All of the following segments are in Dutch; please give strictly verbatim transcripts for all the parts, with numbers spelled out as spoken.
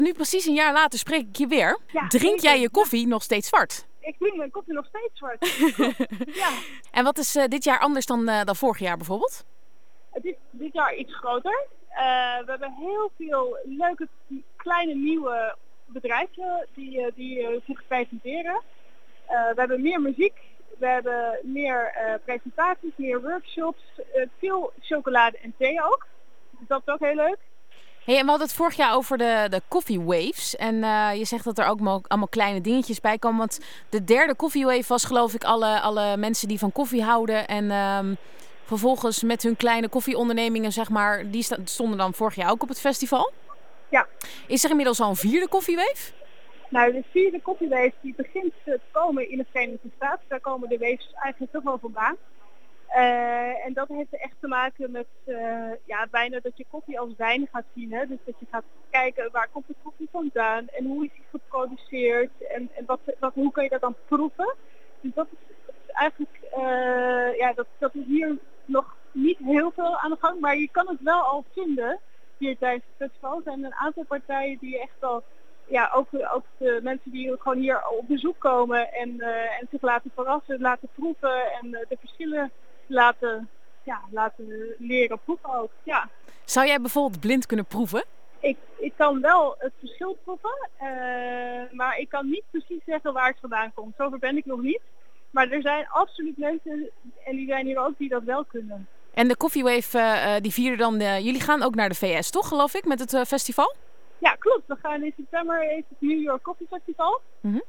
Nu precies een jaar later spreek ik je weer. Ja, Drink zeker. jij je koffie nog steeds zwart? Ik drink mijn koffie nog steeds zwart. Ja. En wat is uh, dit jaar anders dan, uh, dan vorig jaar bijvoorbeeld? Het is dit jaar iets groter. Uh, we hebben heel veel leuke kleine nieuwe bedrijven die, uh, die uh, zich presenteren. Uh, we hebben meer muziek, we hebben meer uh, presentaties, meer workshops, uh, veel chocolade en thee ook. Dus dat is ook heel leuk. Hey, en we hadden het vorig jaar over de, de coffee waves. En uh, je zegt dat er ook mo- allemaal kleine dingetjes bij komen. Want de derde coffee wave was geloof ik alle, alle mensen die van koffie houden. En um, vervolgens met hun kleine koffieondernemingen, zeg maar, die st- stonden dan vorig jaar ook op het festival. Ja. Is er inmiddels al een vierde coffee wave? Nou, de vierde coffee wave die begint te komen in de Verenigde Staten. Daar komen de waves eigenlijk toch wel vandaan. Uh, en dat heeft echt te maken met uh, ja, bijna dat je koffie als wijn gaat zien. Hè? Dus dat je gaat kijken waar komt de koffie vandaan en hoe is die geproduceerd en, en wat, wat, hoe kan je dat dan proeven. Dus dat is, dat is eigenlijk, uh, ja, dat, dat is hier nog niet heel veel aan de gang, maar je kan het wel al vinden hier tijdens het festival. Er zijn een aantal partijen die echt al, ja, ook, ook de mensen die gewoon hier op bezoek komen en, uh, en zich laten verrassen, laten proeven en uh, de verschillen laten, ja, laten leren proeven ook. Ja. Zou jij bijvoorbeeld blind kunnen proeven? Ik, ik kan wel het verschil proeven, uh, maar ik kan niet precies zeggen waar het vandaan komt. Zover ben ik nog niet. Maar er zijn absoluut mensen, en die zijn hier ook, die dat wel kunnen. En de Coffee Wave, uh, die vieren dan, uh, jullie gaan ook naar de V S, toch, geloof ik, met het uh, festival? Ja, klopt. We gaan in september even het New York Coffee Festival. Mm-hmm.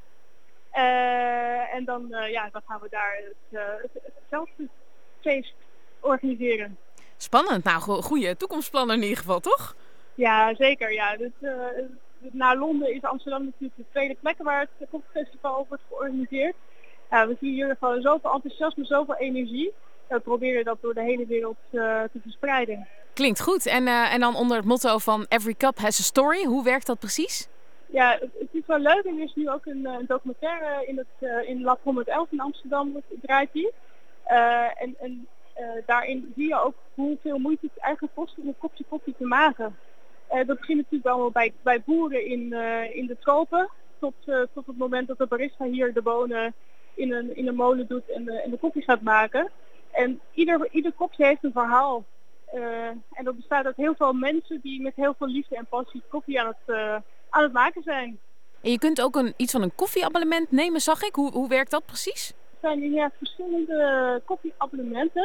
Uh, en dan, uh, ja, dan gaan we daar het, uh, het, hetzelfde feest organiseren. Spannend. Nou, go- goede toekomstplannen in ieder geval, toch? Ja, zeker. Ja. Dus, uh, na Londen is Amsterdam natuurlijk de tweede plek waar het koffiefestival wordt georganiseerd. Ja, we zien hier gewoon zoveel enthousiasme, zoveel energie. We proberen dat door de hele wereld uh, te verspreiden. Klinkt goed. En, uh, en dan onder het motto van Every Cup has a story. Hoe werkt dat precies? Ja, het, het is wel leuk. En er is nu ook een, een documentaire in het uh, in Lab honderdelf in Amsterdam draait die. Uh, en en uh, daarin zie je ook hoeveel moeite het eigenlijk kost om een kopje koffie te maken. Uh, dat begint natuurlijk allemaal bij, bij boeren in, uh, in de tropen. Tot, uh, tot het moment dat de barista hier de bonen in een, in een molen doet en de, en de koffie gaat maken. En ieder, ieder kopje heeft een verhaal. Uh, en dat bestaat uit heel veel mensen die met heel veel liefde en passie koffie aan het, uh, aan het maken zijn. En je kunt ook een, iets van een koffieabonnement nemen, zag ik. Hoe, hoe werkt dat precies? Er zijn inderdaad verschillende koffieabonnementen.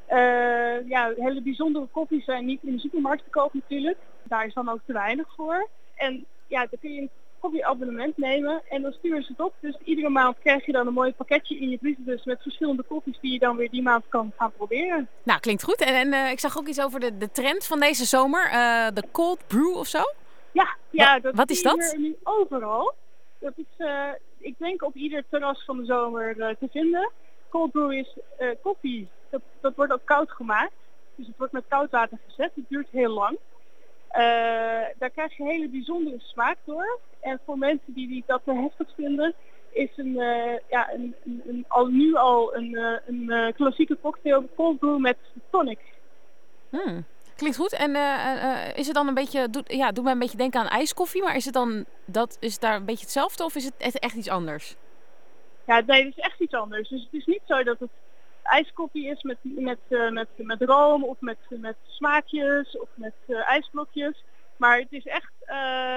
Uh, ja, hele bijzondere koffies zijn niet in de supermarkt te koop natuurlijk. Daar is dan ook te weinig voor. En ja, dan kun je een koffieabonnement nemen en dan sturen ze het op. Dus iedere maand krijg je dan een mooi pakketje in je brievenbus met verschillende koffies die je dan weer die maand kan gaan proberen. Nou, klinkt goed. En, en uh, ik zag ook iets over de, de trend van deze zomer. Uh, de cold brew of zo? Ja, ja wat, dat wat is zie je dat? hier nu overal. Dat is, uh, ik denk op ieder terras van de zomer uh, te vinden. Cold brew is uh, koffie. Dat, dat wordt ook koud gemaakt. Dus het wordt met koud water gezet. Het duurt heel lang. Uh, daar krijg je hele bijzondere smaak door. En voor mensen die, die dat te heftig vinden, is een, uh, ja, een, een, een, al nu al een, uh, een uh, klassieke cocktail cold brew met tonic. Hmm. Klinkt goed. En uh, uh, is het dan een beetje, doet, ja, doet mij een beetje denken aan ijskoffie, maar is het dan, dat, is het daar een beetje hetzelfde of is het echt iets anders? Ja, nee, het is echt iets anders. Dus het is niet zo dat het ijskoffie is met, met, uh, met, met room of met, met smaakjes of met uh, ijsblokjes. Maar het is echt, uh,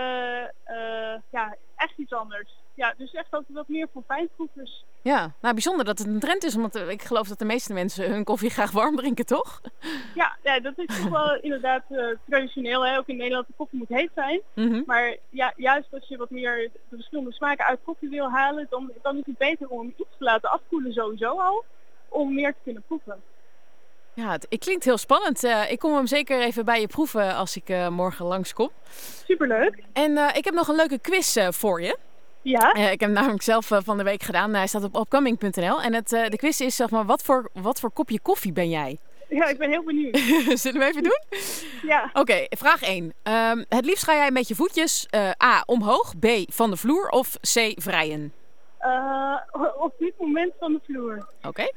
uh, ja, echt iets anders. Ja, dus echt ook wat meer voor fijnproevers. Ja, nou bijzonder dat het een trend is, want ik geloof dat de meeste mensen hun koffie graag warm drinken, toch? Ja, ja dat is toch wel inderdaad uh, traditioneel. Hè? Ook in Nederland, de koffie moet heet zijn. Mm-hmm. Maar ja, juist als je wat meer de verschillende smaken uit koffie wil halen, dan, dan is het beter om hem iets te laten afkoelen sowieso al, om meer te kunnen proeven. Ja, het, het klinkt heel spannend. Uh, ik kom hem zeker even bij je proeven als ik uh, morgen langskom. Superleuk. En uh, ik heb nog een leuke quiz uh, voor je. Ja? Uh, ik heb hem namelijk zelf uh, van de week gedaan. Hij staat op upcoming punt n l. En het, uh, de quiz is, zeg maar, wat voor, wat voor kopje koffie ben jij? Ja, ik ben heel benieuwd. Zullen we even doen? Ja. Oké, okay, vraag één. Um, het liefst ga jij met je voetjes uh, A, omhoog, B, van de vloer of C, vrijen? Uh, op dit moment van de vloer. Oké. Okay.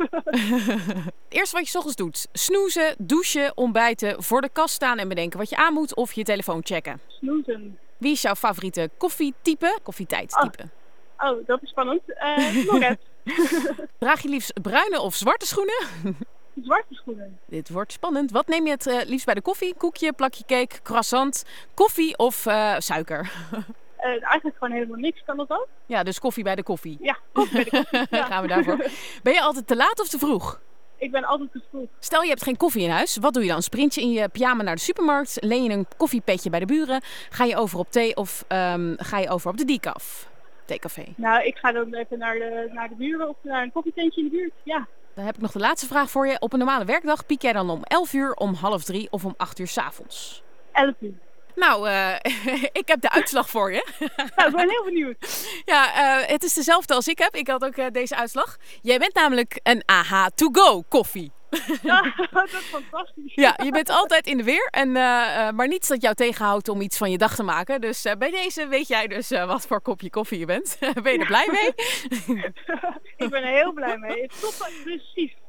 Eerst wat je 's ochtends doet. Snoezen, douchen, ontbijten, voor de kast staan en bedenken wat je aan moet of je telefoon checken. Snoezen. Wie is jouw favoriete koffietype? Koffietijdtype. Oh, oh dat is spannend. Uh, Loret. Draag je liefst bruine of zwarte schoenen? Zwarte schoenen. Dit wordt spannend. Wat neem je het uh, liefst bij de koffie? Koekje, plakje cake, croissant, koffie of uh, suiker? Uh, eigenlijk gewoon helemaal niks, kan dat ook? Ja, dus koffie bij de koffie. Ja, koffie bij de koffie. Ja. Gaan we daarvoor. Ben je altijd te laat of te vroeg? Ik ben altijd te vroeg. Stel je hebt geen koffie in huis. Wat doe je dan? Sprint je in je pyjama naar de supermarkt? Leen je een koffiepetje bij de buren? Ga je over op thee of um, ga je over op de decaf? Theecafé. Nou, ik ga dan even naar de, naar de buren of naar een koffietentje in de buurt. Ja. Dan heb ik nog de laatste vraag voor je. Op een normale werkdag piek jij dan om elf uur, om half drie of om acht uur 's avonds? elf uur. Nou, uh, ik heb de uitslag voor je. Nou, ik ben heel benieuwd. Ja, uh, het is dezelfde als ik heb. Ik had ook uh, deze uitslag. Jij bent namelijk een A H to go koffie. Ja, dat is fantastisch. Ja, je bent altijd in de weer. En, uh, uh, maar niets dat jou tegenhoudt om iets van je dag te maken. Dus uh, bij deze weet jij dus uh, wat voor kopje koffie je bent. Ben je er blij mee? Ik ben er heel blij mee. Het is toch precies.